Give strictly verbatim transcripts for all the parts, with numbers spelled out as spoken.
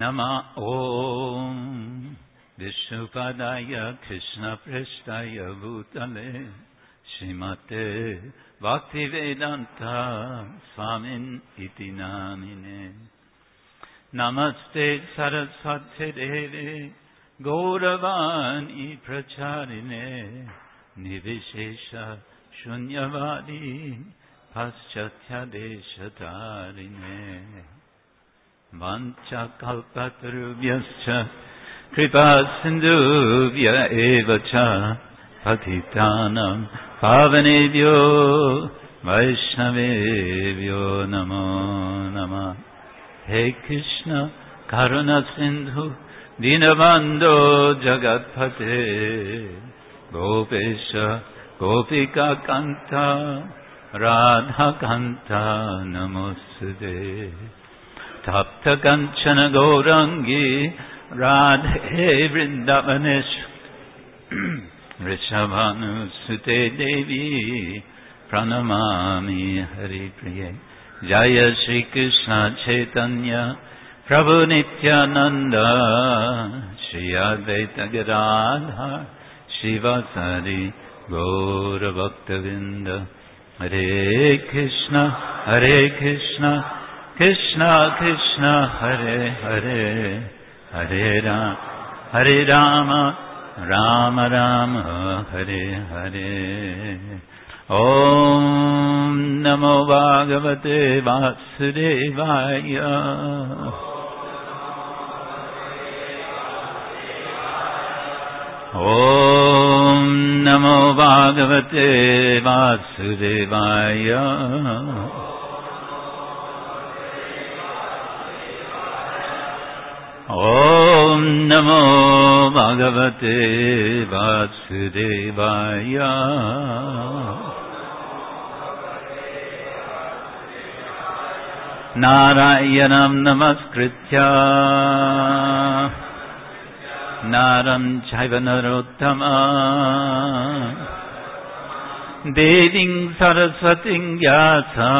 Nama Om Vishnupadaya Krishna Prestaya Bhutale Srimate Bhaktivedanta Swamin Iti Namine Namaste Saraswati Devi Gauravani Pracharine Nivishesha Shunyavadi Paschatya Deshatarine Vancha Kalpatarubhyascha Kripa Sindhubhya Evacha Patitanam Pavanebhyo Vaishnavebhyo Namo Namah. Hey Krishna Karuna Sindhu Dinabandho Jagatpate Gopesha Gopika Kanta Radha Kanta Namostude Tapta Kanchana Gaurangi Radhe Vrindavaneshwari Rishabhanu Sute Devi Pranamami Hari Priye Jaya Shri Krishna Chaitanya Prabhu Nityananda Shri Advaita Gadadhar Shivasari Gaura Bhaktavinda Hare Krishna Hare Krishna Krishna Krishna Hare Hare Hare Rama Hare Rama Rama Rama Hare Hare Om Namo Bhagavate Vasudevaya Om Namo Bhagavate Vasudevaya Om Namo Bhagavate Vasudevaya Narayanam Namaskritya Naram Chaiva Narottama Deving Saraswating Vyasa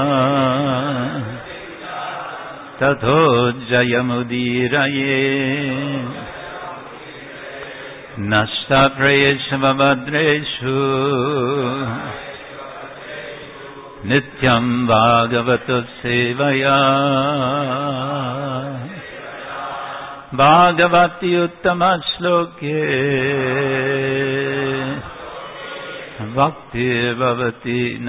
Tato Jayamudiraye Nashta Prayesha Vabhadreshu Nityam Bhagavato Sevaya Bhagavati Uttama Shloke Bhakti Bhavati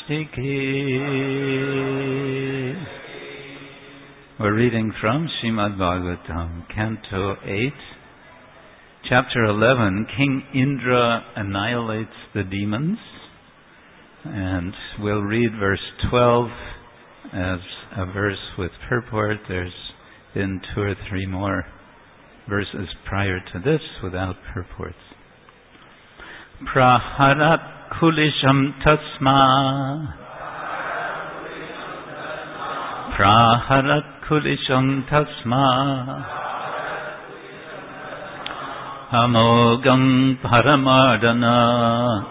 Naishtiki. We're reading from Srimad Bhagavatam, Canto eight, Chapter eleven, King Indra annihilates the demons. And we'll read verse twelve as a verse with purport. There's been two or three more verses prior to this without purports. Praharat kulisham tasma Praharat kulisham tasma Amogam paramadana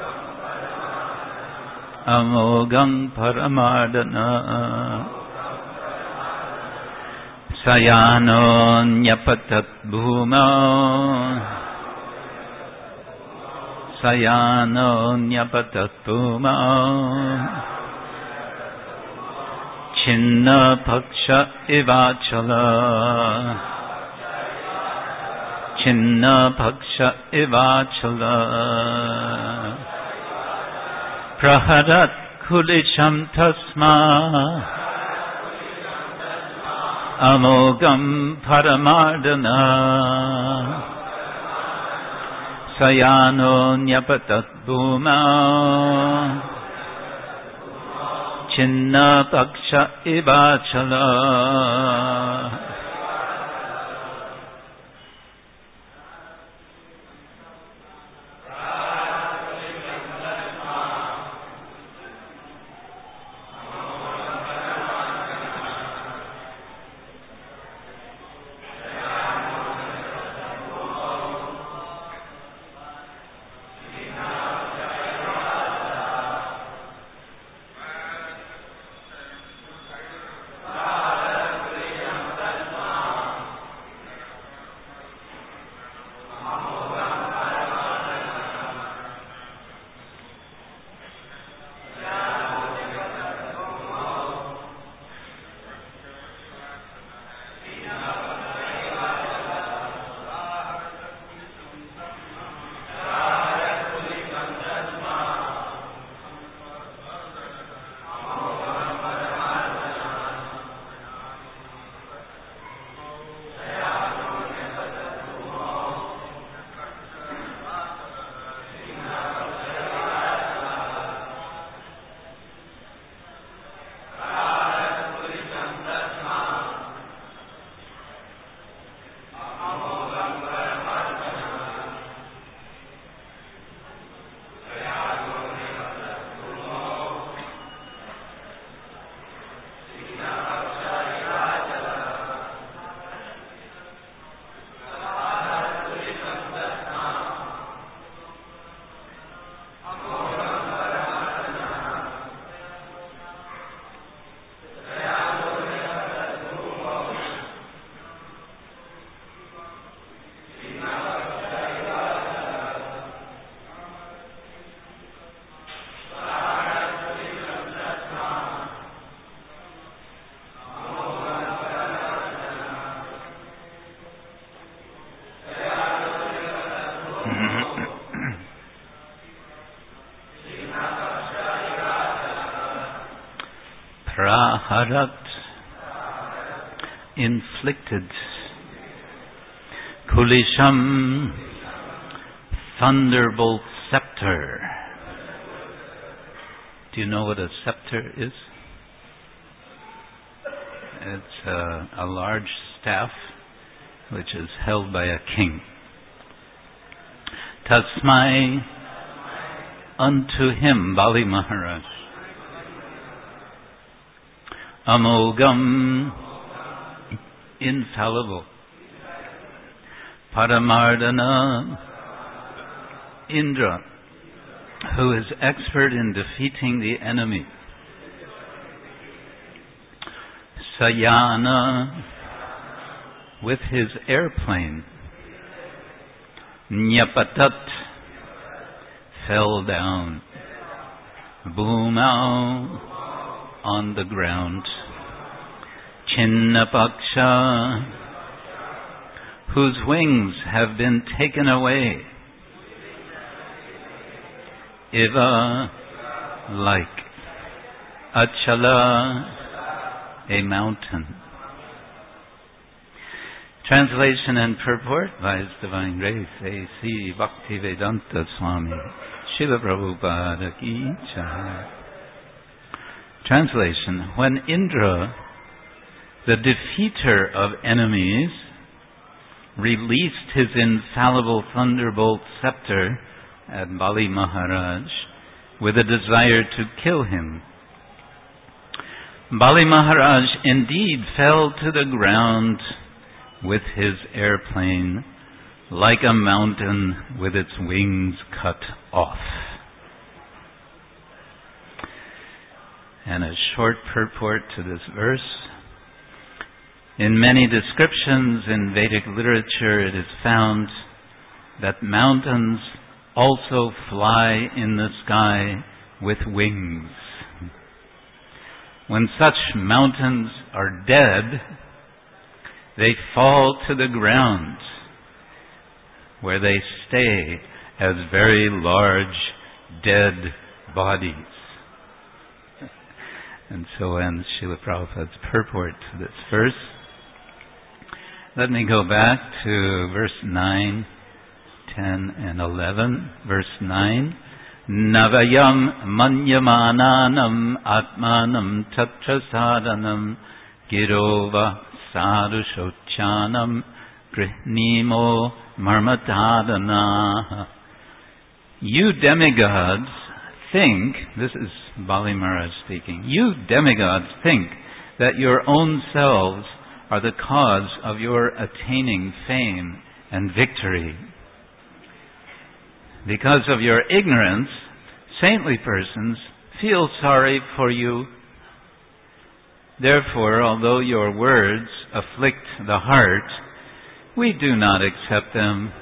Amogam paramadana Sayano nyapatat bhuma Sayano nyapatat bhuma Chinna paksha ivachala Chinna paksha ivachala Praharat kulisham tasma Amogam paramardana Sayano nyapatat bhuma Chinna paksha ivachala. Bharat inflicted. Kulisham, thunderbolt scepter. Do you know what a scepter is? It's a, a large staff which is held by a king. Tasmai, unto him, Bali Maharaj. Amogam, infallible. Paramardana, Indra, who is expert in defeating the enemy. Sayana, with his airplane. Nyapatat, fell down. Bhumau, on the ground. Chinnapaksha, whose wings have been taken away. Iva, like. Achala, a mountain. Translation and purport by His Divine Grace A C Bhaktivedanta Swami Srila Prabhupada Ki Jai. Translation: when Indra, the defeater of enemies, released his infallible thunderbolt scepter at Bali Maharaj with a desire to kill him, Bali Maharaj indeed fell to the ground with his airplane like a mountain with its wings cut off. And a short purport to this verse. In many descriptions in Vedic literature, it is found that mountains also fly in the sky with wings. When such mountains are dead, they fall to the ground, where they stay as very large dead bodies. And so ends Srila Prabhupada's purport to this verse. Let me go back to verse nine, ten, and eleven. Verse nine. Navayam manyamananam atmanam tatra sadhanam girova sadhushochanam grihnimo marmatadana. You demigods think, this is Bali Maharaj speaking, you demigods think that your own selves are the cause of your attaining fame and victory. Because of your ignorance, saintly persons feel sorry for you. Therefore, although your words afflict the heart, we do not accept them.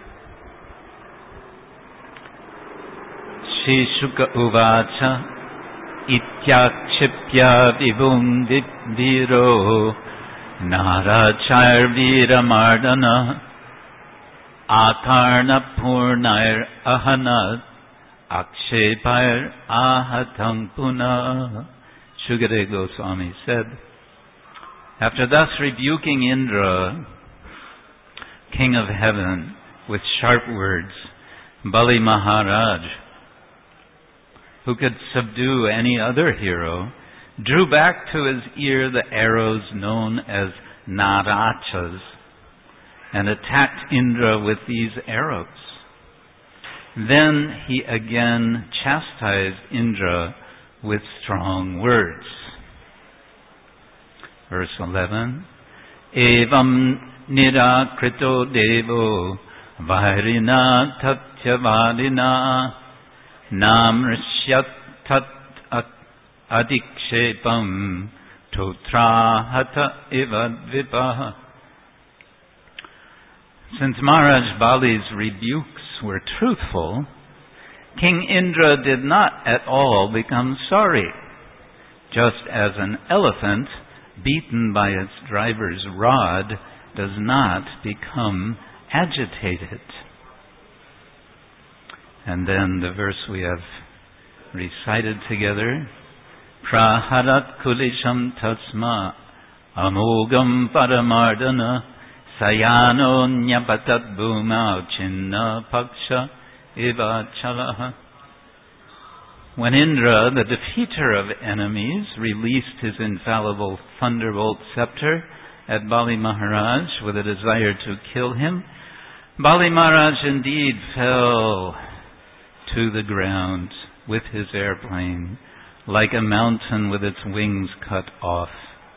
Shri Shuka Uvacha Ityakshipya Vibhum Viro Narachar Viramardana Akarna Purnair Ahanat Akshepar Ahatam Puna. Shukadeva Goswami said, after thus rebuking Indra, king of heaven, with sharp words, Bali Maharaj, who could subdue any other hero, drew back to his ear the arrows known as Narachas and attacked Indra with these arrows. Then he again chastised Indra with strong words. Verse eleven. Evam nirakrito devo vairina tatyavadina namrishyat tat adikshepam totrahata ivadvipa. Since Maharaj Bali's rebukes were truthful, King Indra did not at all become sorry, just as an elephant beaten by its driver's rod does not become agitated. And then the verse we have recited together, Praharat kulisham tasma amogam paramardana sayano nyapatat bhuma chinna paksha eva chalaha. When Indra, the defeater of enemies, released his infallible thunderbolt scepter at Bali Maharaj with a desire to kill him, Bali Maharaj indeed fell to the ground with his airplane like a mountain with its wings cut off.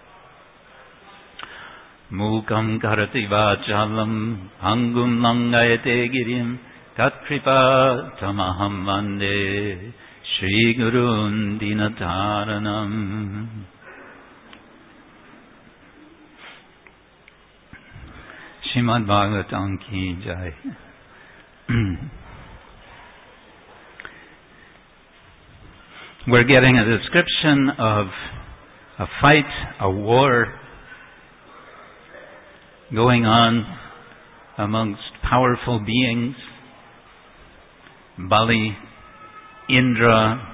Mukam karati vachalam angum langayate girim tatkripa tamaham vande Shri Gurun Dinataranam. Srimad Bhagavatam ki jai. We're getting a description of a fight, a war going on amongst powerful beings. Bali, Indra.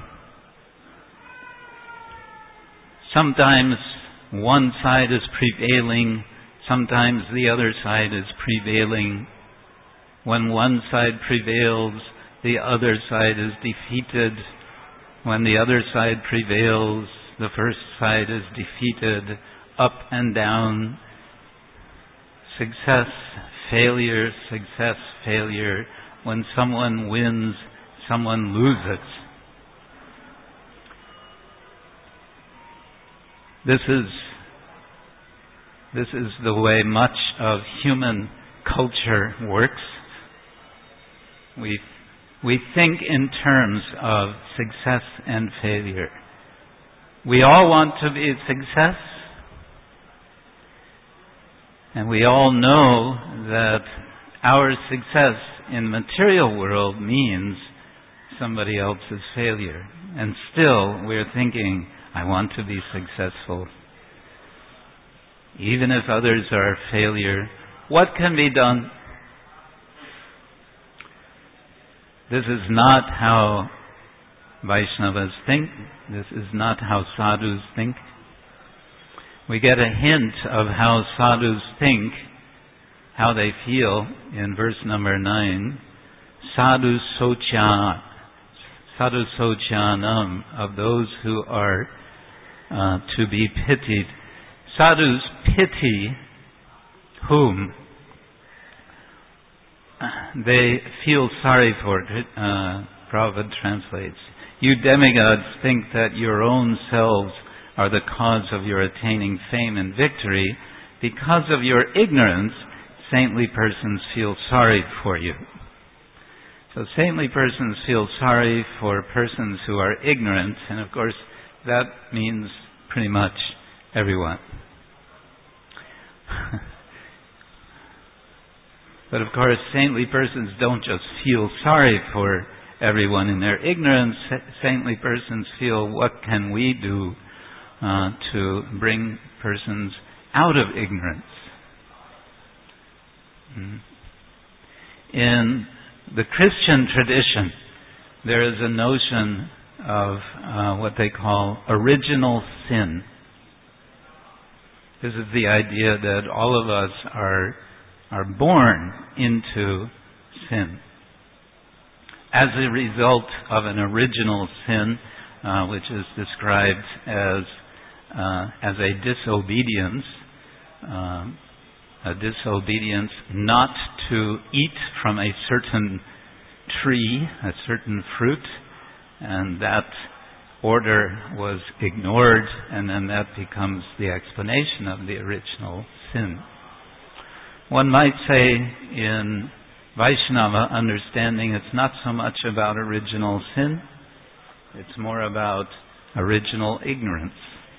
Sometimes one side is prevailing, sometimes the other side is prevailing. When one side prevails, the other side is defeated. When the other side prevails, the first side is defeated. Up and down. Success, failure, success, failure. When someone wins, someone loses. This is this is the way much of human culture works. We we think in terms of success and failure. We all want to be a success, and we all know that our success in material world means somebody else's failure. And still we're thinking, I want to be successful. Even if others are a failure, what can be done? This is not how Vaishnavas think. This is not how sadhus think. We get a hint of how sadhus think, how they feel in verse number nine. Sadhu socha, sadhu sochanam, of those who are uh, to be pitied. Sadhus pity whom? They feel sorry for. Uh, Prabhupada translates. You demigods think that your own selves are the cause of your attaining fame and victory. Because of your ignorance, saintly persons feel sorry for you. So saintly persons feel sorry for persons who are ignorant, and of course that means pretty much everyone. But of course saintly persons don't just feel sorry for everyone in their ignorance. Saintly persons feel, what can we do uh, to bring persons out of ignorance? Mm. In the Christian tradition, there is a notion of uh, what they call original sin. This is the idea that all of us are are born into sin. As a result of an original sin, uh, which is described as uh, as a disobedience, uh, a disobedience not to eat from a certain tree, a certain fruit, and that order was ignored, and then that becomes the explanation of the original sin. One might say in Vaishnava understanding, it's not so much about original sin, it's more about original ignorance,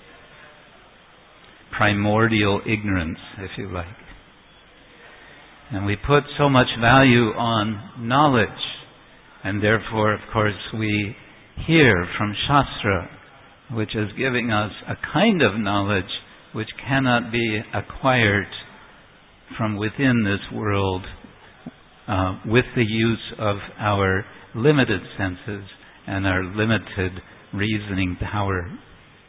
primordial ignorance, if you like. And we put so much value on knowledge, and therefore, of course, we hear from Shastra, which is giving us a kind of knowledge which cannot be acquired from within this world uh, with the use of our limited senses and our limited reasoning power.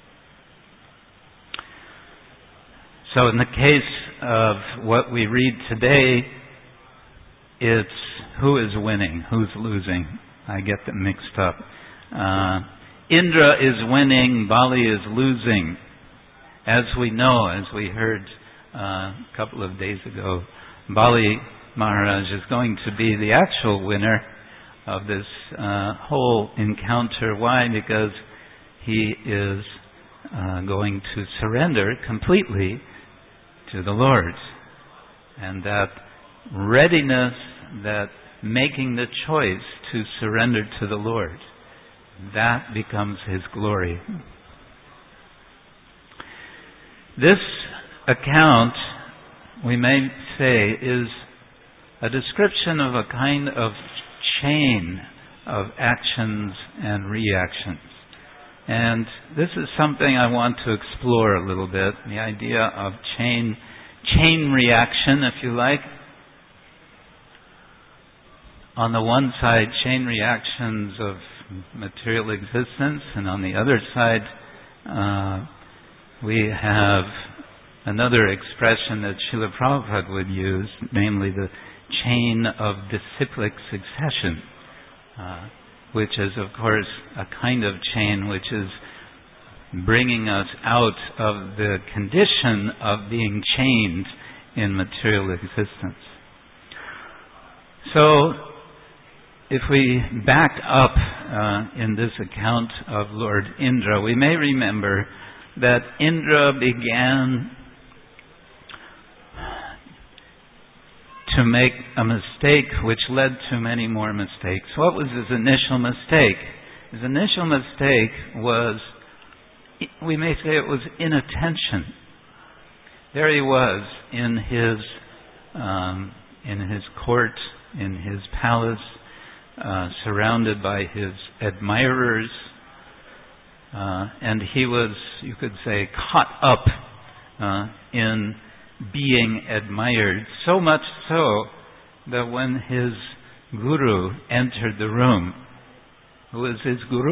So in the case of what we read today, it's who is winning, who's losing. I get them mixed up. Uh, Indra is winning, Bali is losing. As we know, as we heard uh, a couple of days ago, Bali Maharaj is going to be the actual winner of this uh, whole encounter. Why? Because he is uh, going to surrender completely to the Lord. And that readiness, that making the choice to surrender to the Lord, that becomes his glory. This account, we may say, is a description of a kind of chain of actions and reactions. And this is something I want to explore a little bit, the idea of chain, chain reaction, if you like. On the one side, chain reactions of material existence, and on the other side, uh, we have another expression that Srila Prabhupada would use, namely the chain of disciplic succession, uh, which is, of course, a kind of chain which is bringing us out of the condition of being chained in material existence. So, if we back up uh, in this account of Lord Indra, we may remember that Indra began to make a mistake which led to many more mistakes. What was his initial mistake? His initial mistake was, we may say it was inattention. There he was in his um, in his court, in his palace, uh, surrounded by his admirers, uh, and he was, you could say, caught up uh, in being admired, so much so that when his guru entered the room, who was his guru?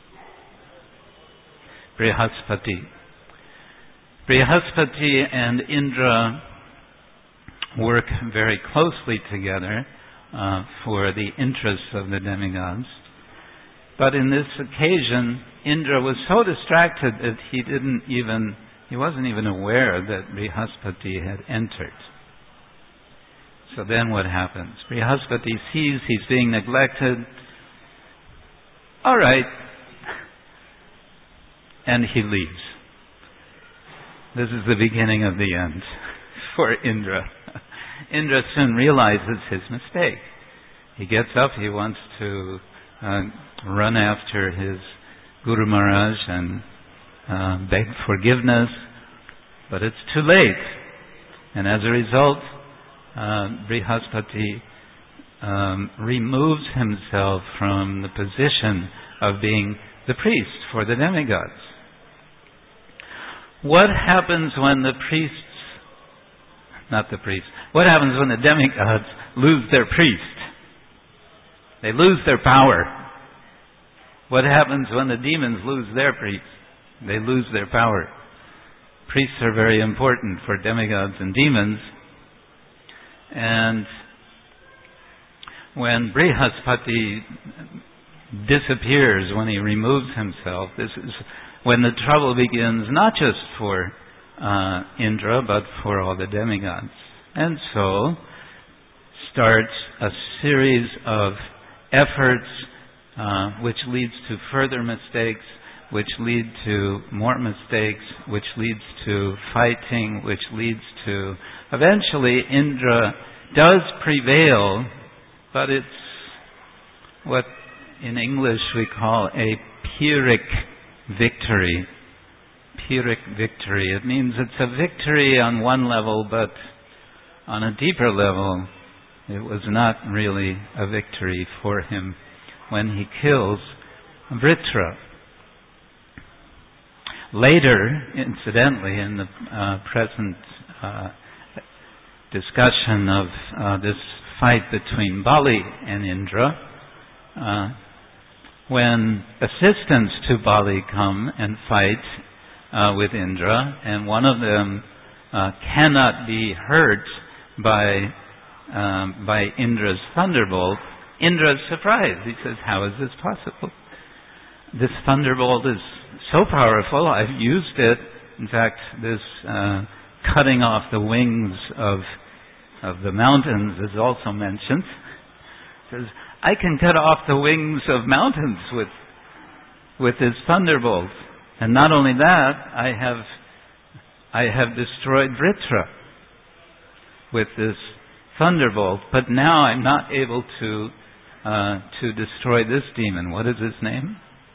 Brihaspati. Brihaspati and Indra work very closely together uh, for the interests of the demigods. But in this occasion, Indra was so distracted that he didn't even He wasn't even aware that Brihaspati had entered. So then what happens? Brihaspati sees he's being neglected. All right. And he leaves. This is the beginning of the end for Indra. Indra soon realizes his mistake. He gets up, he wants to uh, run after his Guru Maharaj and Uh, beg forgiveness, but it's too late. And as a result, uh, Brihaspati um, removes himself from the position of being the priest for the demigods. What happens when the priests, not the priests, what happens when the demigods lose their priest? They lose their power. What happens when the demons lose their priest? They lose their power. Priests are very important for demigods and demons. And when Brihaspati disappears, when he removes himself, this is when the trouble begins, not just for uh, Indra, but for all the demigods. And so starts a series of efforts uh, which leads to further mistakes, which lead to more mistakes, which leads to fighting, which leads to... Eventually, Indra does prevail, but it's what in English we call a Pyrrhic victory. Pyrrhic victory. It means it's a victory on one level, but on a deeper level, it was not really a victory for him when he kills Vritra. Later, incidentally, in the uh, present uh, discussion of uh, this fight between Bali and Indra, uh, when assistants to Bali come and fight uh, with Indra, and one of them uh, cannot be hurt by um, by Indra's thunderbolt, Indra's surprised. He says, "How is this possible? This thunderbolt is so powerful. I've used it. In fact, this uh, cutting off the wings of of the mountains is also mentioned. It says, I can cut off the wings of mountains with with this thunderbolt. And not only that, I have I have destroyed Vritra with this thunderbolt. But now I'm not able to uh, to destroy this demon. What is his name?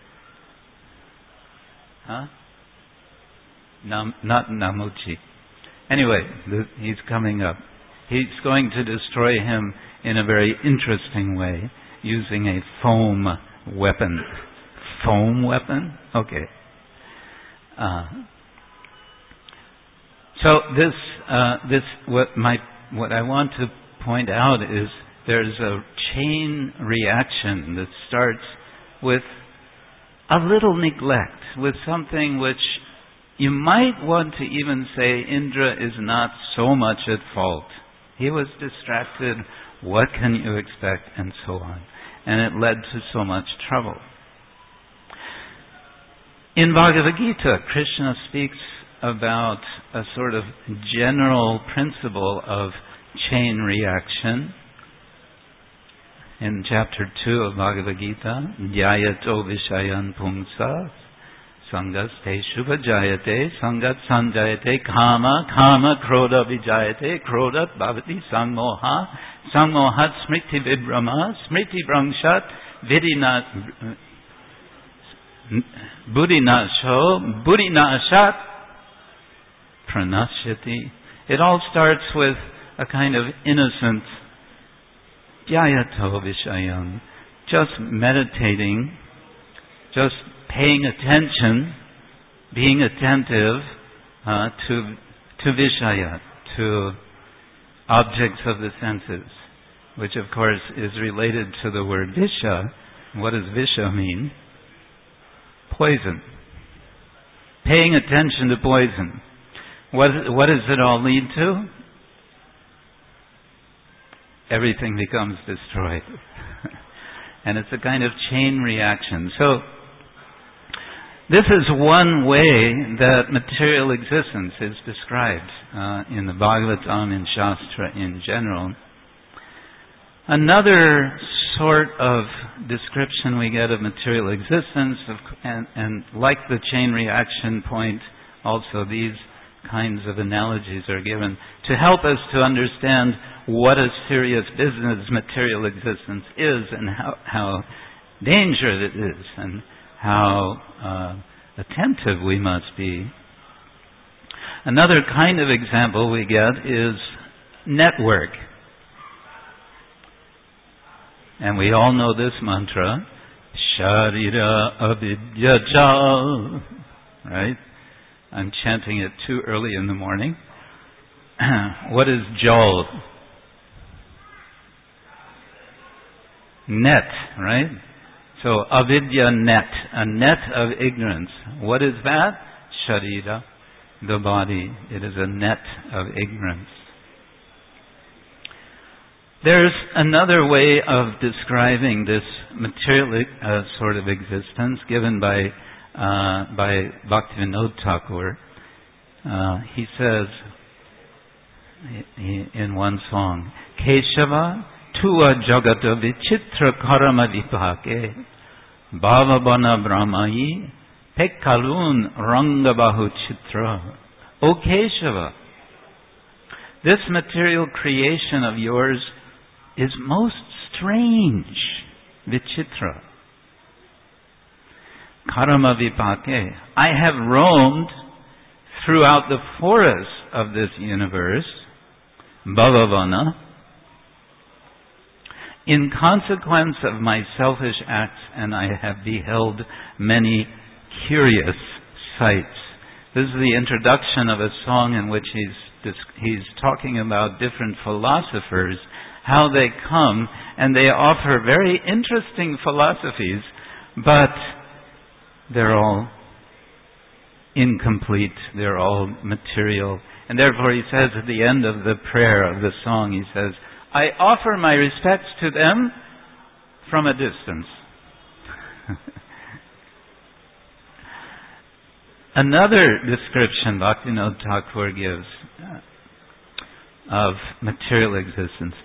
Huh? Nam, not Namuchi. Anyway, th- he's coming up. He's going to destroy him in a very interesting way, using a foam weapon. Foam weapon? Okay. Uh, so this, uh, this, what my, what I want to point out is there's a chain reaction that starts with a little neglect, with something which you might want to even say Indra is not so much at fault. He was distracted. What can you expect? And so on. And it led to so much trouble. In Bhagavad Gita, Krishna speaks about a sort of general principle of chain reaction. In chapter two of Bhagavad Gita, Dhyayato Vishayan Pungsa Sangas Te Shubha Jayate Sangat Sanjayate Kama Kama Krodha Vijayate Krodhat Bhavati Sangmoha Sangmohat Smriti Vibrama Smriti Vrangshat Vidina Buddhinasho Buddhinashat Pranashyati. It all starts with a kind of innocent Dhyayato Vishayam, just meditating, just paying attention, being attentive uh, to to Vishaya, to objects of the senses, which of course is related to the word Visha. What does Visha mean? Poison. Paying attention to poison. What, what does it all lead to? Everything becomes destroyed. And it's a kind of chain reaction. So, this is one way that material existence is described uh, in the Bhagavatam and Shastra in general. Another sort of description we get of material existence, of, and, and like the chain reaction point, also these kinds of analogies are given to help us to understand what a serious business material existence is and how, how dangerous it is and how uh, attentive we must be. Another kind of example we get is network. And we all know this mantra, Sharira Avidya Jal, right? I'm chanting it too early in the morning. What is Jal? Net, right? So avidya net, a net of ignorance. What is that? Sharira, the body. It is a net of ignorance. There's another way of describing this material uh, sort of existence given by uh, by Bhaktivinoda Thakur. Uh, he says he, in one song, Keshava Tua Jagata Vichitra Karama Vipake Bhavabana Brahmai Pekkalun Rangabahu Chitra. O Keshava, this material creation of yours is most strange, Vichitra. Karama Vipake. I have roamed throughout the forest of this universe, Bhavavana, in consequence of my selfish acts, and I have beheld many curious sights. This is the introduction of a song in which he's he's talking about different philosophers, how they come and they offer very interesting philosophies, but they're all incomplete, they're all material, And therefore he says at the end of the prayer of the song, he says, I offer my respects to them from a distance. Another description Bhaktivinoda Thakur gives of material existence.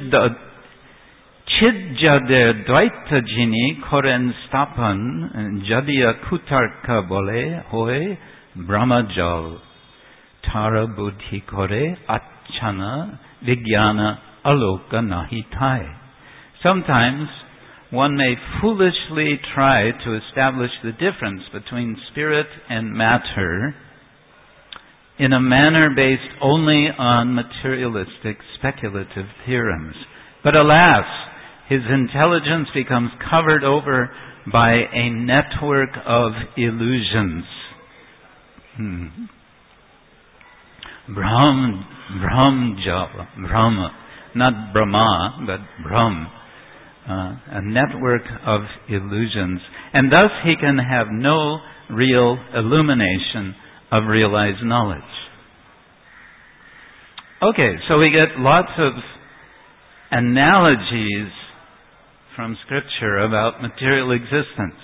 Chidjade dvaita jini koren stapan jadiya kutarka bole hoy brahmajal tara buddhi kore achana vijnana aloka nahi thai. Sometimes one may foolishly try to establish the difference between spirit and matter in a manner based only on materialistic speculative theorems. But alas, his intelligence becomes covered over by a network of illusions. Hmm. Brahm, Brahmjala, Brahma, not Brahma, but Brahm. Uh, a network of illusions. And thus he can have no real illumination of realized knowledge. Okay, so we get lots of analogies from Scripture about material existence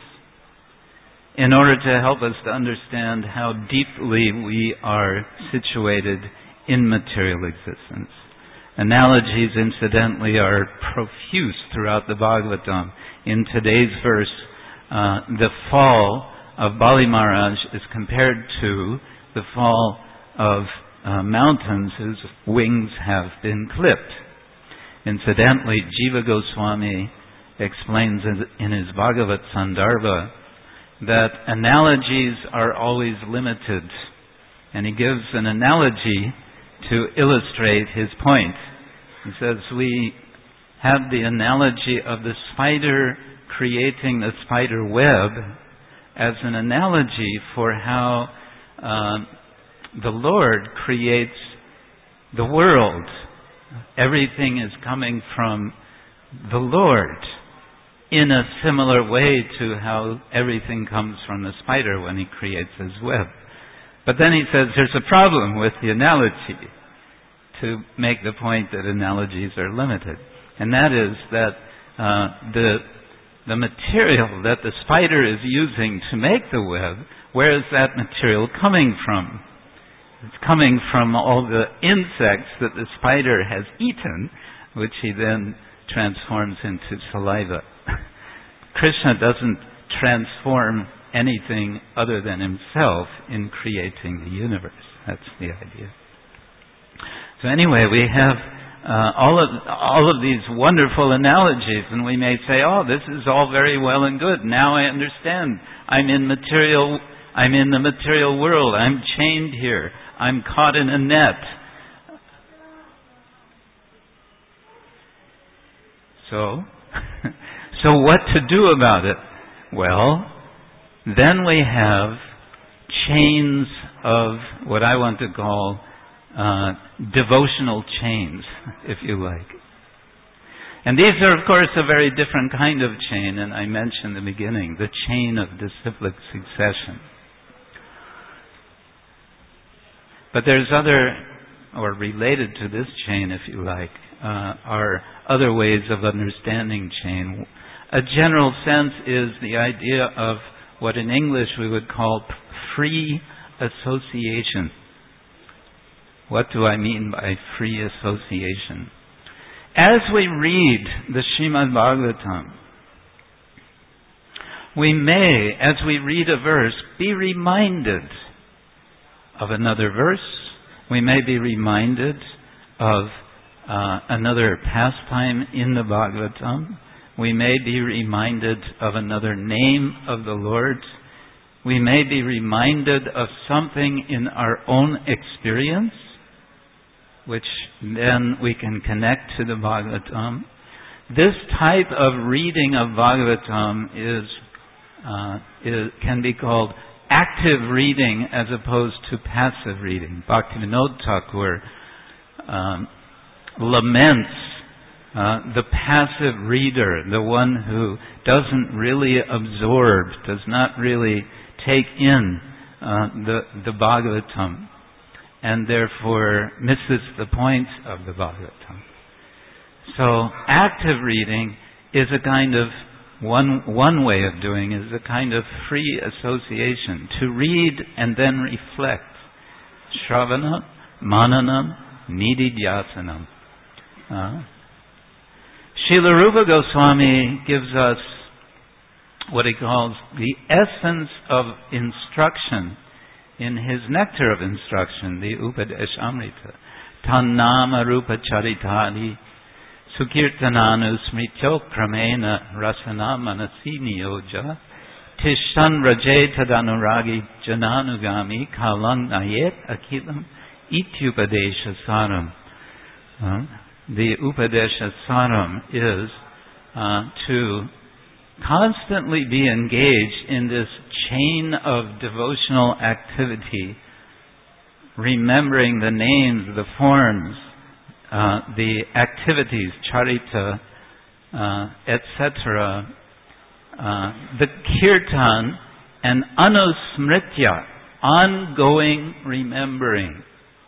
in order to help us to understand how deeply we are situated in material existence. Analogies, incidentally, are profuse throughout the Bhagavatam. In today's verse, uh, the fall of Bali Maharaj is compared to the fall of uh, mountains whose wings have been clipped. Incidentally, Jiva Goswami explains in his Bhagavat Sandarbha that analogies are always limited. And he gives an analogy to illustrate his point. He says, we have the analogy of the spider creating the spider web as an analogy for how uh, the Lord creates the world. Everything is coming from the Lord in a similar way to how everything comes from the spider when he creates his web. But then he says there's a problem with the analogy, to make the point that analogies are limited. And that is that uh, the the material that the spider is using to make the web, where is that material coming from? It's coming from all the insects that the spider has eaten, which he then transforms into saliva. Krishna doesn't transform anything other than himself in creating the universe. That's the idea. So anyway, we have uh, all of all of these wonderful analogies, and we may say, "Oh, this is all very well and good. Now I understand. I'm in material. I'm in the material world. I'm chained here. I'm caught in a net." So, so what to do about it? Well, then we have chains of what I want to call uh, devotional chains, if you like. And these are, of course, a very different kind of chain, and I mentioned in the beginning, the chain of disciplic succession. But there's other, or related to this chain, if you like, uh, are other ways of understanding chain. A general sense is the idea of what in English we would call free association. What do I mean by free association? As we read the Srimad Bhagavatam, we may, as we read a verse, be reminded of another verse. We may be reminded of uh, another pastime in the Bhagavatam. We may be reminded of another name of the Lord. We may be reminded of something in our own experience, which then we can connect to the Bhagavatam. This type of reading of Bhagavatam is, uh, is can be called active reading as opposed to passive reading. Bhaktivinoda Thakur um, laments uh, the passive reader, the one who doesn't really absorb, does not really take in uh, the, the Bhagavatam. and therefore misses the point of the Bhagavatam. So active reading is a kind of, one, one way of doing is a kind of free association, to read and then reflect. Shravana, Mananam, Nididhyasanam. Uh, Srila Rupa Goswami gives us what he calls the essence of instruction in his nectar of instruction, the Upadeshamrita. Tannama Rupa Charitani Sukirtananu Smrityo Kramena Rasana Manasi Niyoja Tishtan Rajeta Danuragi Jananugami Kalang Nayet Akilam Ityupadesha Saram. Uh, the Upadesha Saram is uh, to constantly be engaged in this chain of devotional activity, remembering the names, the forms, uh, the activities, charita, uh, et cetera, uh, the kirtan, and anusmritya, ongoing remembering.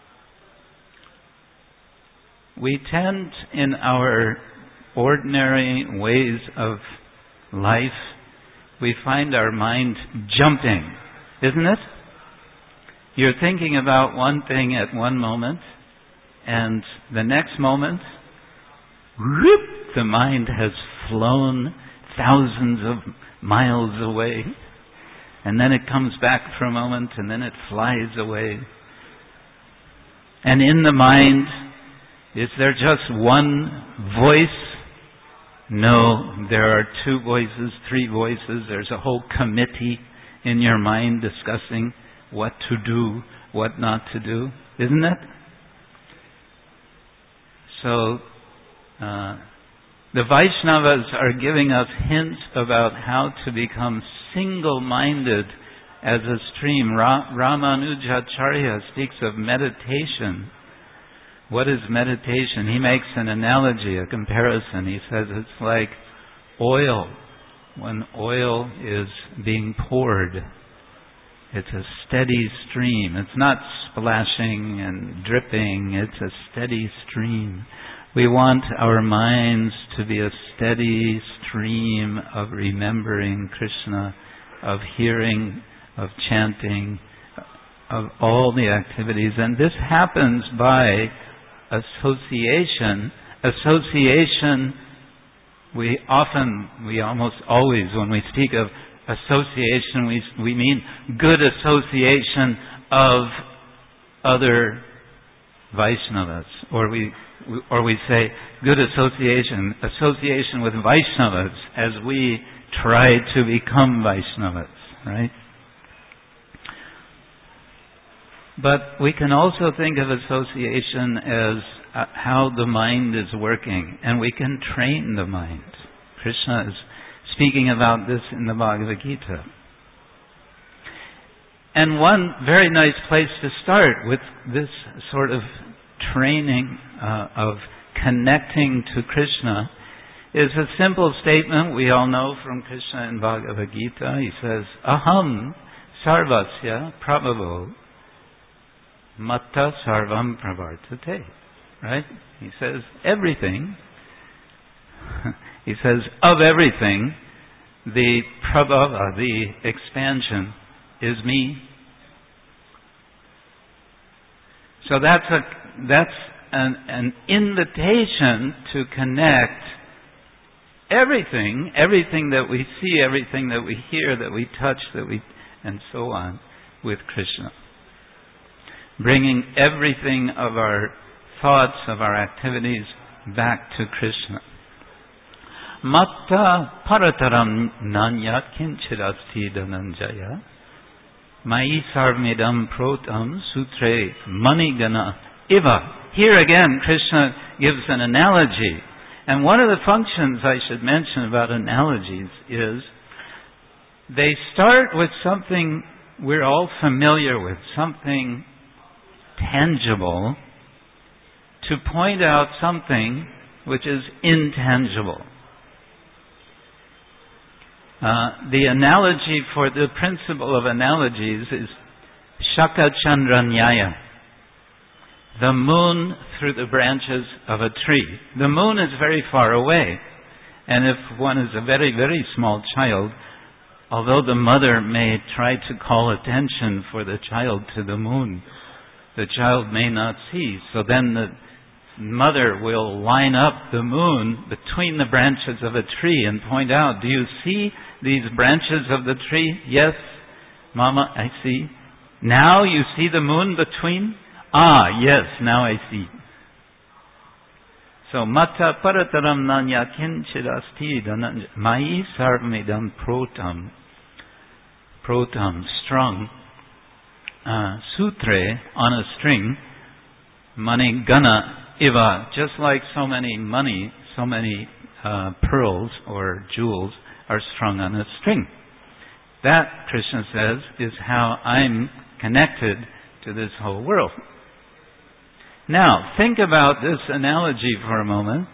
We tend in our ordinary ways of life, we find our mind jumping, isn't it? You're thinking about one thing at one moment, and the next moment, whoop, the mind has flown thousands of miles away, and then it comes back for a moment, and then it flies away. And in the mind, is there just one voice? No, there are two voices, three voices. There's a whole committee in your mind discussing what to do, what not to do, isn't it? So, uh, the Vaishnavas are giving us hints about how to become single-minded as a stream. Ra- Ramanujacharya speaks of meditation. What is meditation? He makes an analogy, a comparison. He says it's like oil. When oil is being poured, it's a steady stream. It's not splashing and dripping. It's a steady stream. We want our minds to be a steady stream of remembering Krishna, of hearing, of chanting, of all the activities. And this happens by association. Association, we often, we almost always, when we speak of association, we, we mean good association of other Vaishnavas. Or we, or we say good association, association with Vaishnavas as we try to become Vaishnavas, right? But we can also think of association as uh, how the mind is working, and we can train the mind. Krishna is speaking about this in the Bhagavad Gita. And one very nice place to start with this sort of training uh, of connecting to Krishna is a simple statement we all know from Krishna in Bhagavad Gita. He says, Aham sarvasya prabhavo matta sarvam pravartate. Right? He says, everything, he says, of everything, the prabhava, the expansion, is me. So that's a that's an, an invitation to connect everything, everything that we see, everything that we hear, that we touch, that we, and so on, with Krishna. Bringing everything of our thoughts, of our activities, back to Krishna. Matta parataram nanyat kinchirasti dhananjaya mai sarmidam protam sutre manigana iva. Here again, Krishna gives an analogy. And one of the functions I should mention about analogies is they start with something we're all familiar with, something tangible, to point out something which is intangible. Uh, the analogy for the principle of analogies is Shaka Chandra Nyaya. the moon through the branches of a tree. The moon is very far away. And if one is a very, very small child, although the mother may try to call attention for the child to the moon, the child may not see. So then the mother will line up the moon between the branches of a tree and point out, do you see these branches of the tree? Yes, Mama, I see. Now you see the moon between? Ah, yes, now I see. So, mata parataram nanya kinchirasti dhananjaya mai sarvamidam protam. Protam, strung. Uh, sutre, on a string. Mani gana iva, just like so many money, so many uh, pearls or jewels are strung on a string. That, Krishna says, is how I'm connected to this whole world. Now, think about this analogy for a moment.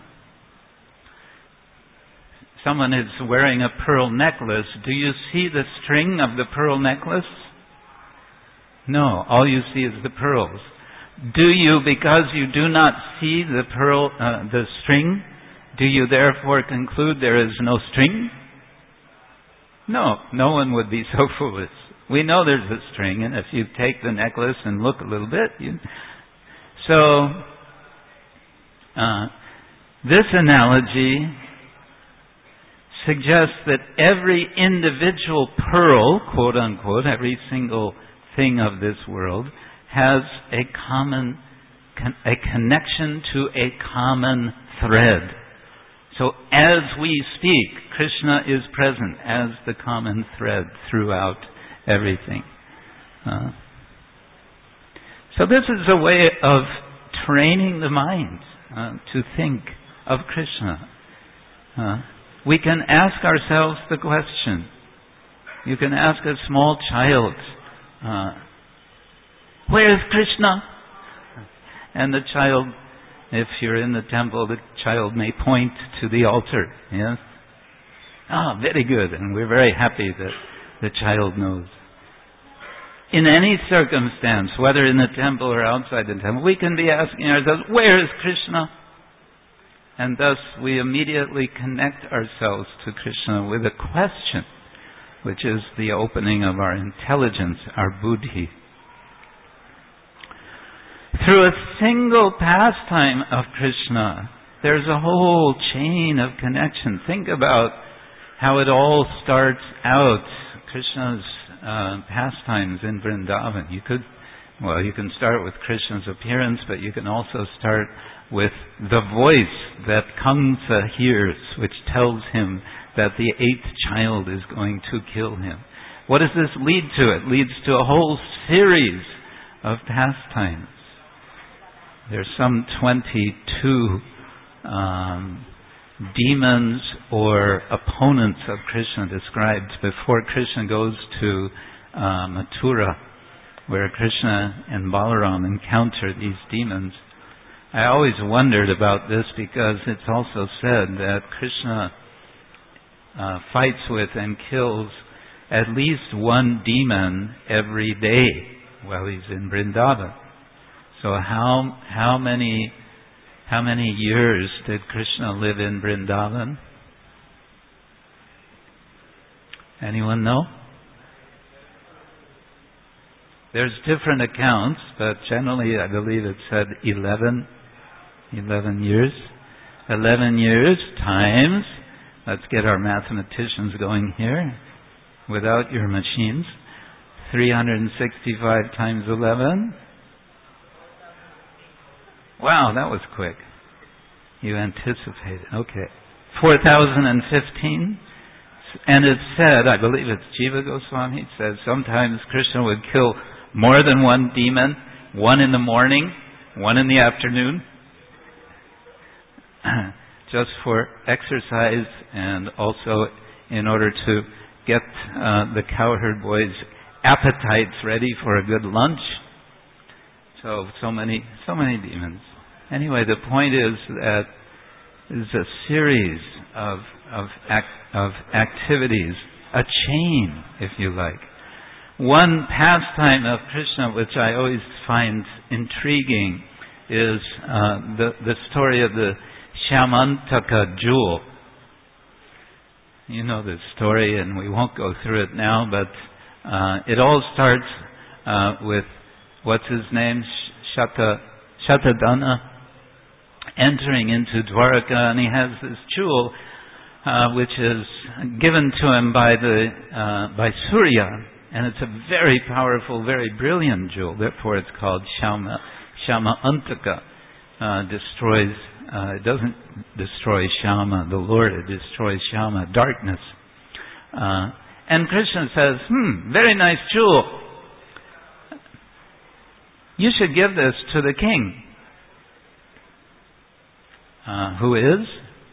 Someone is wearing a pearl necklace. Do you see the string of the pearl necklace? No, all you see is the pearls. Do you, because you do not see the pearl, uh, the string, do you therefore conclude there is no string? No, no one would be so foolish. We know there's a string, and if you take the necklace and look a little bit, you... So, uh, this analogy suggests that every individual pearl, quote unquote, every single thing of this world, has a common, a connection to a common thread. So as we speak, Krishna is present as the common thread throughout everything. Uh, so this is a way of training the mind uh, to think of Krishna. Uh, we can ask ourselves the question. You can ask a small child, uh, where is Krishna? And the child, if you're in the temple, the child may point to the altar. Yes? Ah, very good. And we're very happy that the child knows. In any circumstance, whether in the temple or outside the temple, we can be asking ourselves, where is Krishna? And thus we immediately connect ourselves to Krishna with a question, which is the opening of our intelligence, our buddhi. Through a single pastime of Krishna, there's a whole chain of connection. Think about how it all starts out. Krishna's uh, pastimes in Vrindavan. You could, well, you can start with Krishna's appearance, but you can also start with the voice that Kamsa hears, which tells him that the eighth child is going to kill him. What does this lead to? It leads to a whole series of pastimes. There's some twenty-two um, demons or opponents of Krishna described before Krishna goes to uh, Mathura, where Krishna and Balaram encounter these demons. I always wondered about this because it's also said that Krishna uh, fights with and kills at least one demon every day while he's in Vrindavan. So how how many how many years did Krishna live in Vrindavan? Anyone know? There's different accounts, but generally I believe it said eleven, eleven years. eleven years times, let's get our mathematicians going here, without your machines, three hundred sixty-five times eleven. Wow, that was quick. You anticipated. Okay. four thousand fifteen. And it's said, I believe it's Jiva Goswami, says sometimes Krishna would kill more than one demon, one in the morning, one in the afternoon, just for exercise and also in order to get uh, the cowherd boys' appetites ready for a good lunch. So, so many, so many demons. Anyway, the point is that there's a series of of act, of activities, a chain, if you like. One pastime of Krishna, which I always find intriguing, is uh, the, the story of the Shamantaka jewel. You know the story, and we won't go through it now, but uh, it all starts uh, with, what's his name? Shata, Shatadana entering into Dwaraka, and he has this jewel uh, which is given to him by the uh, by Surya, and it's a very powerful, very brilliant jewel. Therefore, it's called Shama Shama Antaka. Uh, destroys. Uh, it doesn't destroy Shama, the Lord. It destroys Shama, darkness. Uh, and Krishna says, "Hmm, very nice jewel. You should give this to the king." Uh, who is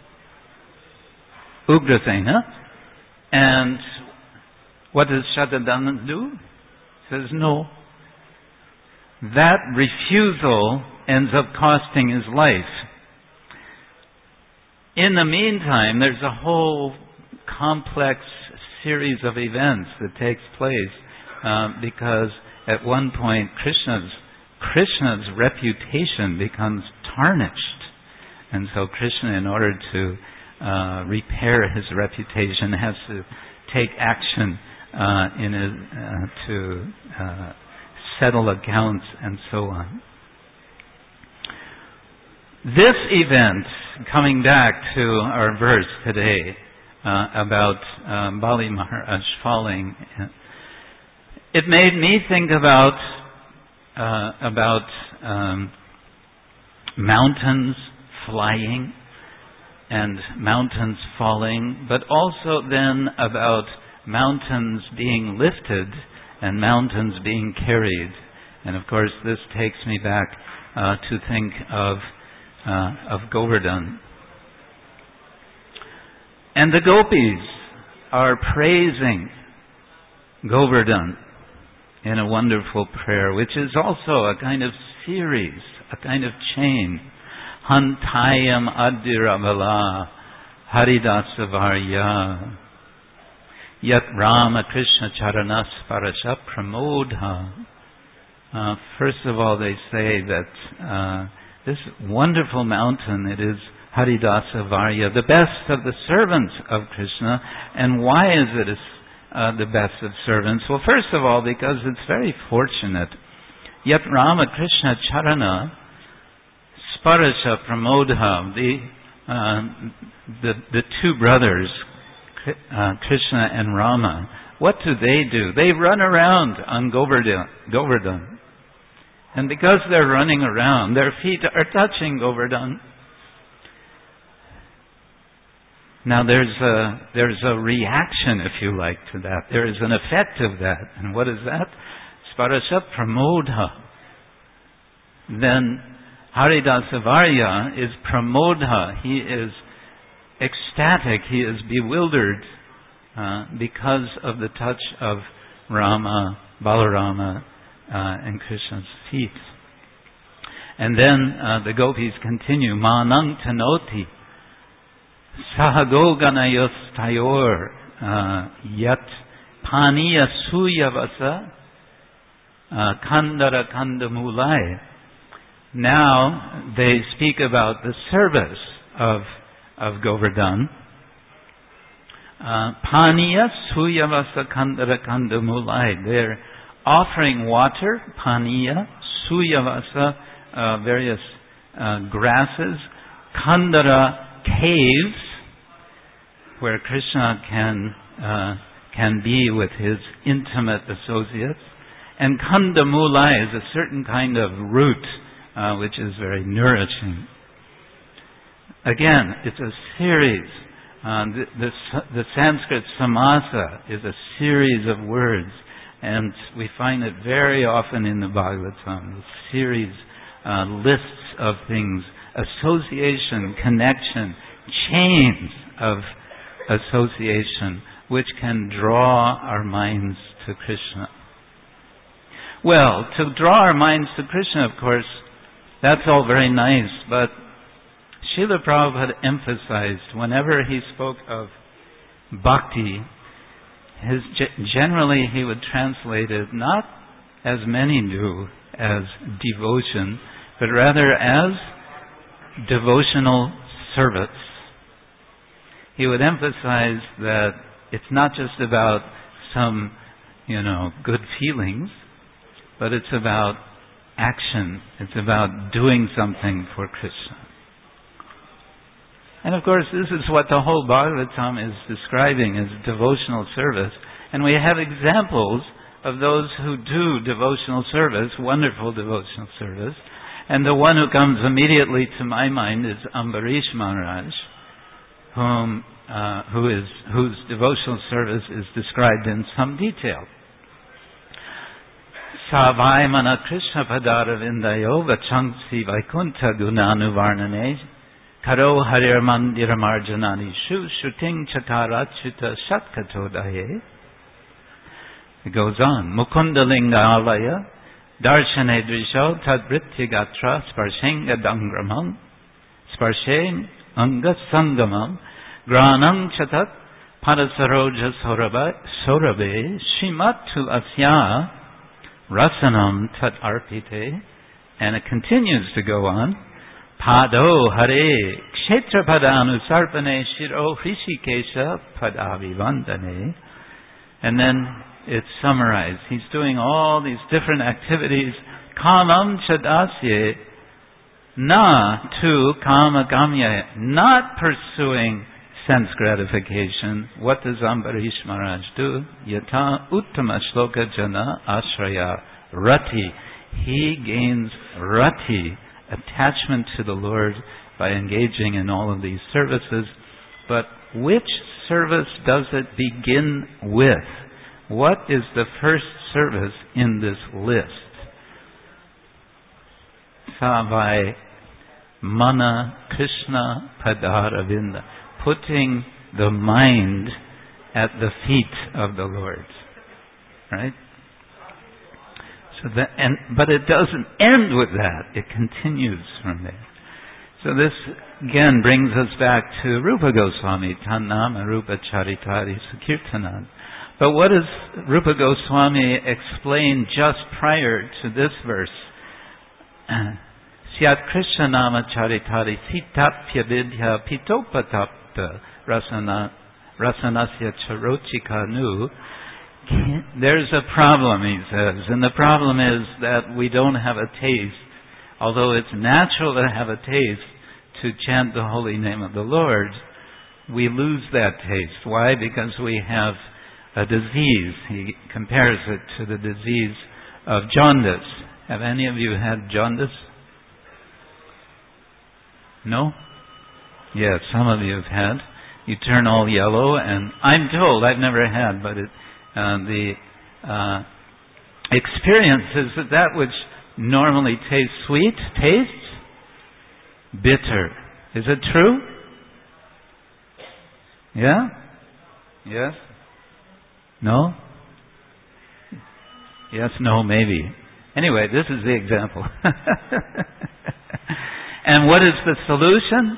Ugrasena. And what does Shatadana do? He says, no. That refusal ends up costing his life. In the meantime, there's a whole complex series of events that takes place uh, because at one point Krishna's Krishna's reputation becomes tarnished. And so Krishna, in order to uh, repair his reputation, has to take action uh, in his, uh, to uh, settle accounts and so on. This event, coming back to our verse today uh, about uh, Bali Maharaj falling, it made me think about uh, about um, mountains flying and mountains falling, but also then about mountains being lifted and mountains being carried. And of course, this takes me back uh, to think of uh, of Govardhan. And the gopis are praising Govardhan in a wonderful prayer, which is also a kind of series, a kind of chain. Hantayam Adiravala Haridasavarya Yat Rama Krishna Charanas Parasha Pramodha. Uh, first of all, they say that uh, this wonderful mountain, it is Haridasavarya, the best of the servants of Krishna. And why is it uh, the best of servants? Well, first of all, because it's very fortunate. Yat Rama Krishna Charana Sparasha Pramodha, the, uh, the the two brothers, uh, Krishna and Rama, what do they do? They run around on Govardhan, Govardhan. And because they're running around, their feet are touching Govardhan. Now there's a, there's a reaction, if you like, to that. There is an effect of that. And what is that? Sparasha Pramodha. Then Haridasavarya is Pramodha. He is ecstatic. He is bewildered uh, because of the touch of Rama, Balarama, uh, and Krishna's feet. And then uh, the gopis continue. Manang Tanoti Sahagoganayos Tayor Yat Paniya Suyavasa Kandara Kandamulai. Now they speak about the service of of Govardhan. Uh, Paniya Suyavasa Kandara Kandamulai. They're offering water, Paniya, Suyavasa, uh, various uh, grasses, Kandara, caves, where Krishna can uh, can be with his intimate associates, and Kandamulai is a certain kind of root uh, which is very nourishing. Again, it's a series. Uh, the, the, the Sanskrit samasa is a series of words, and we find it very often in the Bhagavatam. A series, uh, lists of things, association, connection, chains of association, which can draw our minds to Krishna. Well, to draw our minds to Krishna, of course, that's all very nice, but Srila Prabhupada emphasized whenever he spoke of bhakti, his, generally he would translate it not as many do as devotion, but rather as devotional service. He would emphasize that it's not just about some, you know, good feelings, but it's about action. It's about doing something for Krishna. And of course, this is what the whole Bhagavatam is describing as devotional service. And we have examples of those who do devotional service, wonderful devotional service. And the one who comes immediately to my mind is Ambarish Maharaj, whom, uh, who is, whose devotional service is described in some detail. Savaimana Krishna Padara Vindayo Vachangsi Vaikuntha Gunanu Varnane Karo Harir Mandira Marjanani Shu Shuting Chakarachita Shatkatodaye. It goes on. Mukunda Linga Alaya Darshane Drisho Tadvrityagatra Sparshenga Dangramam Sparsheng Anga Sangamam Granang Chatat Padasaroja Sorabe Shimatu Asya Rasanam Tat Arpite. And it continues to go on. Pado Hare Kshetra Padanu Sarpane Shiro Hrishikesha Padavi Vandane. And then it's summarized. He's doing all these different activities. Kamam Chadasye Na tu Kama Gamya. Not pursuing sense gratification. What does Ambarish Maharaj do? Yata Uttama Shloka Jana Ashraya Rati. He gains Rati, attachment to the Lord, by engaging in all of these services. But which service does it begin with? What is the first service in this list? Savai Mana Krishna Padaravinda. Putting the mind at the feet of the Lord. Right? So that, and, but it doesn't end with that. It continues from there. So this again brings us back to Rupa Goswami, Tannama Rupa Charitari Sukirtanan. But what does Rupa Goswami explain just prior to this verse? Syat Krishna Nama Charitari Sitapya Vidya Pitopatapta Rasana Rasanasya Charochika Nu. There's a problem, he says, and the problem is that we don't have a taste, although it's natural to have a taste to chant the holy name of the Lord. We lose that taste. Why? Because we have a disease. He compares it to the disease of jaundice. Have any of you had jaundice? No? Yes, some of you have had. You turn all yellow, and I'm told, I've never had, but it, uh, the uh, experience is that that which normally tastes sweet tastes bitter. Is it true? Yeah? Yes? No? Yes, no, maybe. Anyway, this is the example. And what is the solution?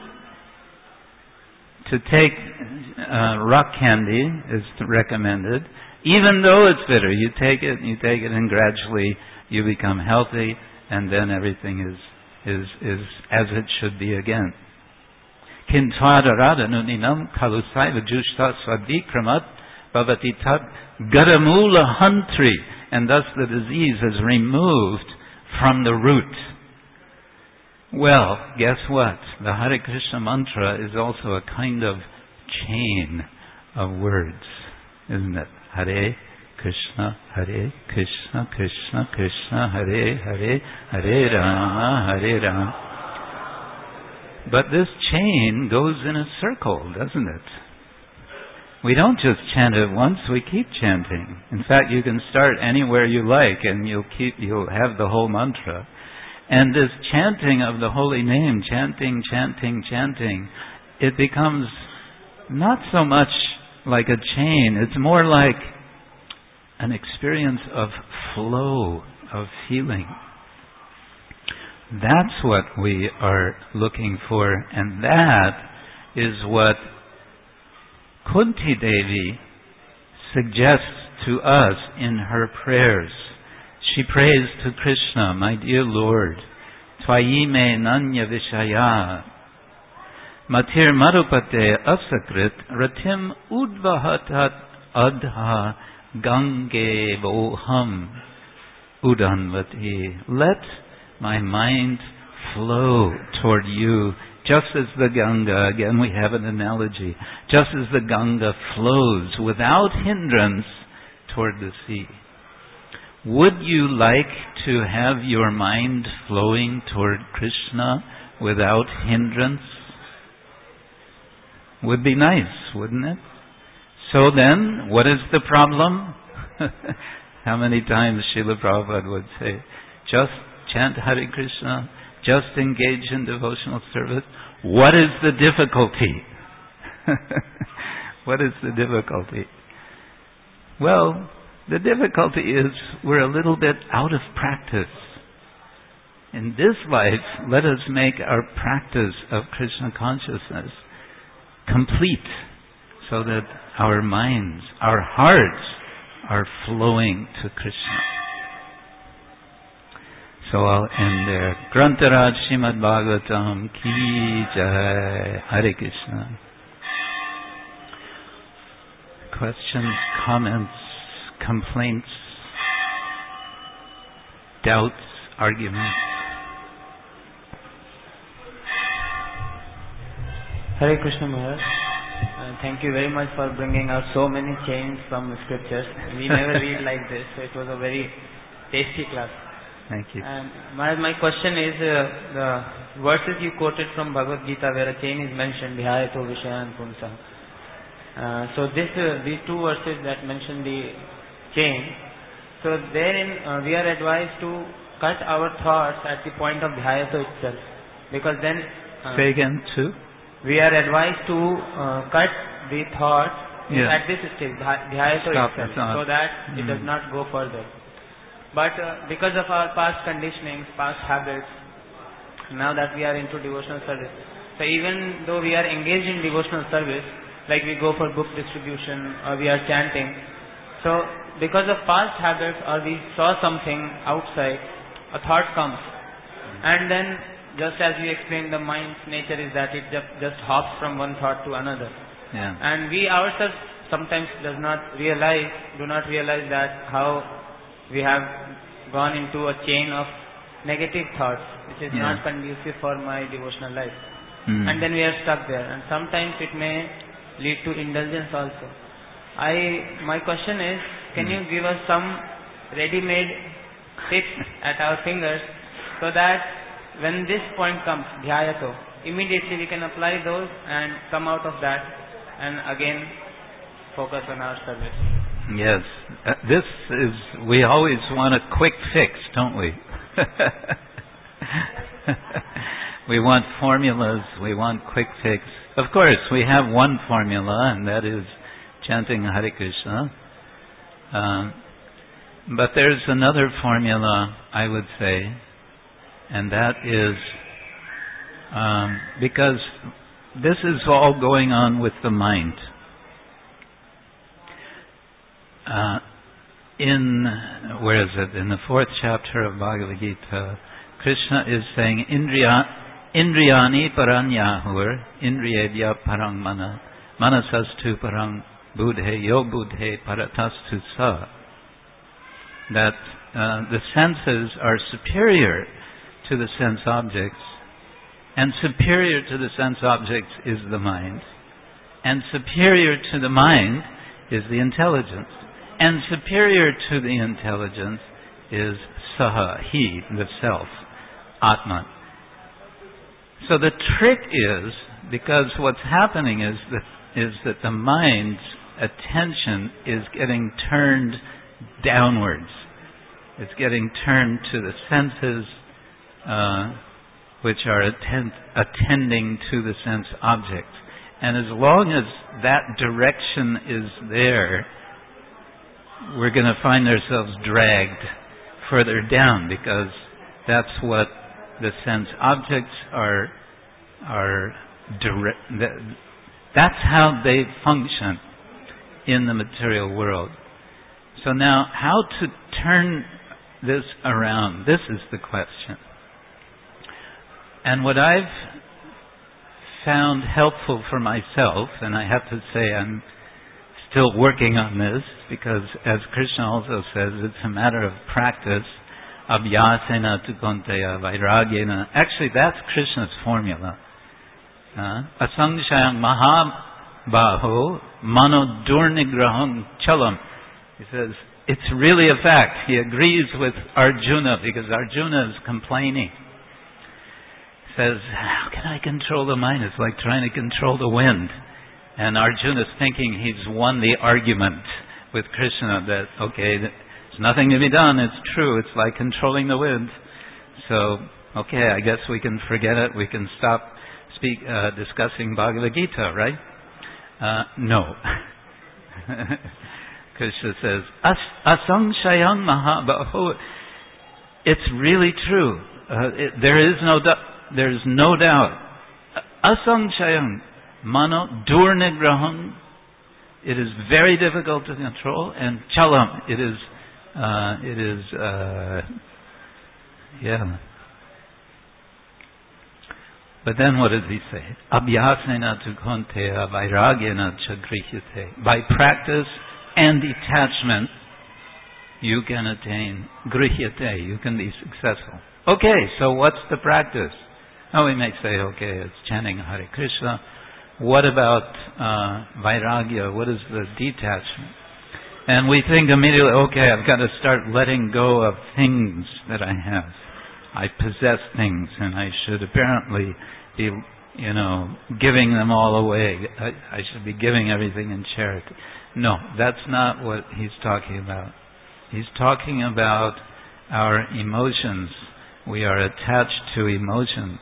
To take uh, rock candy is recommended. Even though it's bitter, you take it, you take it, and gradually you become healthy, and then everything is is is as it should be again. Kintvada radhanuninam kalusaiva jushta swadvikramat bhavati tat gadamula hantri, and thus the disease is removed from the root. Well, guess what? The Hare Krishna mantra is also a kind of chain of words, isn't it? Hare Krishna, Hare Krishna, Krishna Krishna, Hare Hare, Hare Rama, Hare Rama. But this chain goes in a circle, doesn't it? We don't just chant it once, we keep chanting. In fact, you can start anywhere you like and you'll keep, you'll have the whole mantra. And this chanting of the holy name, chanting, chanting, chanting, it becomes not so much like a chain, it's more like an experience of flow, of feeling. That's what we are looking for, and that is what Kunti Devi suggests to us in her prayers. She prays to Krishna, my dear Lord, Tvayime nanya vishaya matir marupate asakrit ratim udvahatat adha gange voham udanvati. Let my mind flow toward you, just as the Ganga, again we have an analogy, just as the Ganga flows without hindrance toward the sea. Would you like to have your mind flowing toward Krishna without hindrance? Would be nice, wouldn't it? So then, what is the problem? How many times Srila Prabhupada would say, just chant Hare Krishna, just engage in devotional service. What is the difficulty? What is the difficulty? Well, the difficulty is we're a little bit out of practice. In this life, let us make our practice of Krishna consciousness complete so that our minds, our hearts are flowing to Krishna. So I'll end there. Grantaraj Srimad Bhagavatam Ki Jai. Hare Krishna. Questions, comments, complaints, doubts, arguments? Hare Krishna Maharaj. Uh, thank you very much for bringing out so many chains from the scriptures. We never read like this, so it was a very tasty class. Thank you. And my, my question is, uh, the verses you quoted from Bhagavad Gita where a chain is mentioned, Dhyayato Vishayan Punsa. Uh, so this, uh, these two verses that mention the chain, so therein uh, we are advised to cut our thoughts at the point of Dhyayato itself. Because then... Uh, Say again, too? We are advised to uh, cut the thought yeah. at this stage, Dhyayato itself, so that mm. it does not go further. But uh, because of our past conditionings, past habits, now that we are into devotional service, so even though we are engaged in devotional service, like we go for book distribution or we are chanting, so because of past habits or we saw something outside, a thought comes. And then, just as you explained, the mind's nature is that it just, just hops from one thought to another. Yeah. And we ourselves sometimes does not realize, do not realize that how we have gone into a chain of negative thoughts, which is yeah. not conducive for my devotional life. Mm. And then we are stuck there. And sometimes it may lead to indulgence also. I, my question is, can mm. you give us some ready-made tips at our fingers so that when this point comes, Dhyayato, immediately we can apply those and come out of that and again focus on our service. Yes. Uh, this is, we always want a quick fix, don't we? We want formulas, we want quick fix. Of course, we have one formula, and that is chanting Hare Krishna. Um, but there's another formula, I would say, and that is um, because this is all going on with the mind. Uh, in, where is it? In the fourth chapter of Bhagavad Gita, Krishna is saying, Indriya, Indriyani paranyahur, Indriyedya parang mana, manasastu parang buddhe, yo buddhe paratastu sa. That uh, the senses are superior to the sense objects, and superior to the sense objects is the mind, and superior to the mind is the intelligence, and superior to the intelligence is saha, he, the self, atman. So the trick is, because what's happening is that, is that the mind's attention is getting turned downwards. It's getting turned to the senses, Uh, which are attend, attending to the sense objects. And as long as that direction is there, we're going to find ourselves dragged further down, because that's what the sense objects are, are direct, that, that's how they function in the material world. So now, how to turn this around? This is the question. and what I've found helpful for myself, and I have to say I'm still working on this, because as Krishna also says, it's a matter of practice. Abhyasena tu konteya vairagyena. Actually, that's Krishna's formula. Uh, Asangshayam mahabaho mano durnigraham chalam. He says, it's really a fact. He agrees with Arjuna, because Arjuna is complaining. He says, how can I control the mind? It's like trying to control the wind. And Arjuna is thinking he's won the argument with Krishna that, okay, there's nothing to be done. It's true. It's like controlling the wind. So, okay, I guess we can forget it. We can stop speak, uh, discussing Bhagavad Gita, right? Uh, no. Krishna says, As- Asangshayam mahabaho. It's really true. Uh, it, there is no du- there is no doubt. Asangshayam mano durnigraham. It is very difficult to control, and chalam. It is. Uh, it is. Uh, yeah. But then what does he say? Abhyasena tu konteya vairagyena chagrihyate. By practice and detachment, you can attain grihyate. You can be successful. Okay, so what's the practice? Now we may say, okay, it's chanting Hare Krishna. What about uh, vairagya? What is the detachment? And we think immediately, okay, I've got to start letting go of things that I have. I possess things, and I should apparently be, you know, giving them all away. I, I should be giving everything in charity. No, that's not what he's talking about. He's talking about our emotions. We are attached to emotions.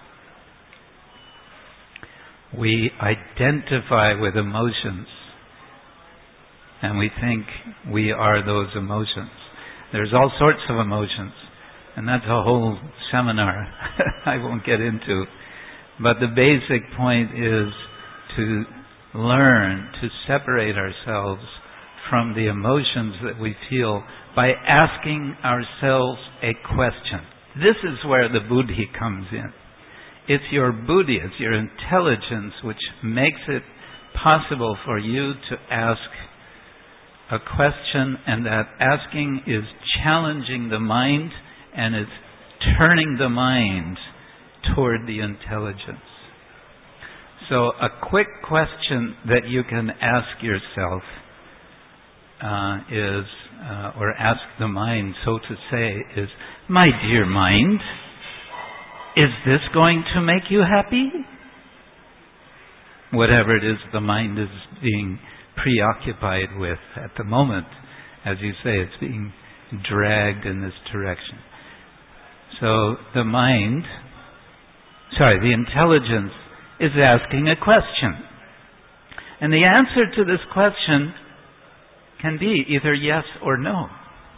We identify with emotions, and we think we are those emotions. There's all sorts of emotions, and that's a whole seminar I won't get into. But the basic point is to learn to separate ourselves from the emotions that we feel by asking ourselves a question. This is where the buddhi comes in. It's your buddhi, it's your intelligence which makes it possible for you to ask a question, and that asking is challenging the mind and it's turning the mind toward the intelligence. So a quick question that you can ask yourself uh, is, uh, or ask the mind, so to say, is, my dear mind, is this going to make you happy? Whatever it is the mind is being preoccupied with at the moment. As you say, it's being dragged in this direction. So the mind, sorry, the intelligence is asking a question. And the answer to this question can be either yes or no.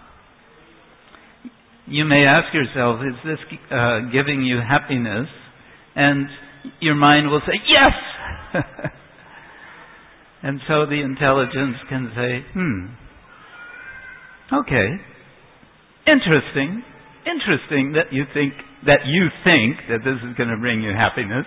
You may ask yourself, is this uh, giving you happiness? And your mind will say, yes! And so the intelligence can say, hmm, okay, interesting, interesting that you think that you think that this is going to bring you happiness.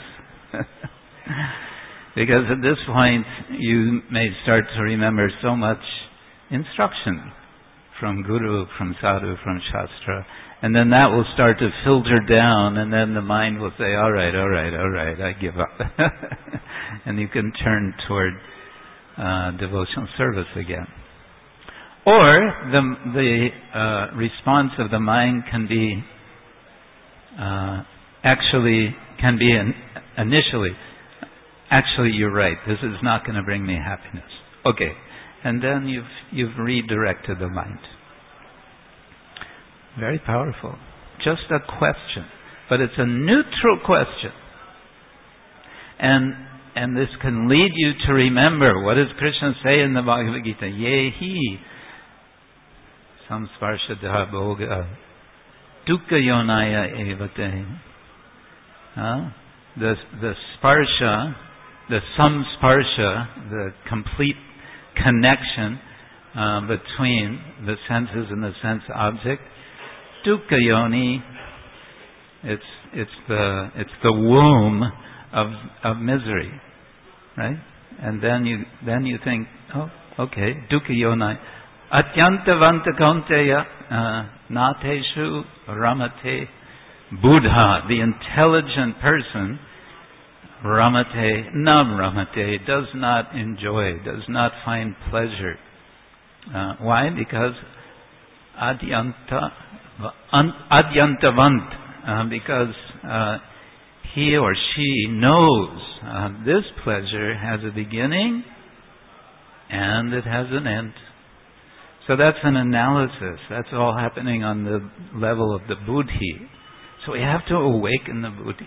Because at this point you may start to remember so much instruction from Guru, from Sadhu, from Shastra, and then that will start to filter down, and then the mind will say, all right, all right, all right, I give up. And you can turn toward uh, devotional service again. Or the, the uh, response of the mind can be, uh, actually, can be in, initially, actually you're right, this is not going to bring me happiness. Okay. And then you've you've redirected the mind. Very powerful. Just a question. But it's a neutral question. And and this can lead you to remember, what does Krishna say in the Bhagavad Gita? Yehi samsparshadha bhoga dukkha yonaya evate. Huh? The the sparsha, the samsparsha, the complete connection uh, between the senses and the sense object. Dukkha yoni, it's it's the it's the womb of of misery, right? And then you then you think, oh, okay, dukkha yonai, atyantavanta kaunteya nateshu ramate buddha, the intelligent person, ramate nam ramate, does not enjoy, does not find pleasure. Uh, why? Because adyanta adyantavant, uh, because uh, he or she knows uh, this pleasure has a beginning and it has an end. So that's an analysis. That's all happening on the level of the buddhi. So we have to awaken the buddhi.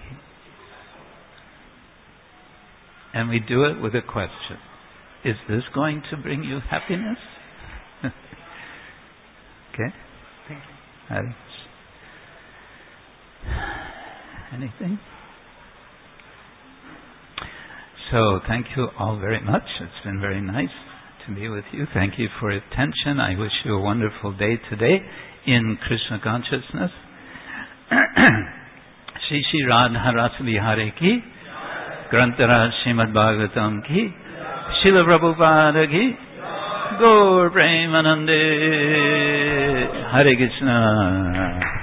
And we do it with a question. Is this going to bring you happiness? Okay? Thank you. Thanks. Anything? So thank you all very much. It's been very nice to be with you. Thank you for your attention. I wish you a wonderful day today in Krishna consciousness. Shri Shri Radha Rasa Vihare ki, Grantaraj Srimad Bhagavatam ki, Srila Prabhupada ki, Gaur Premanande, Hare Krishna.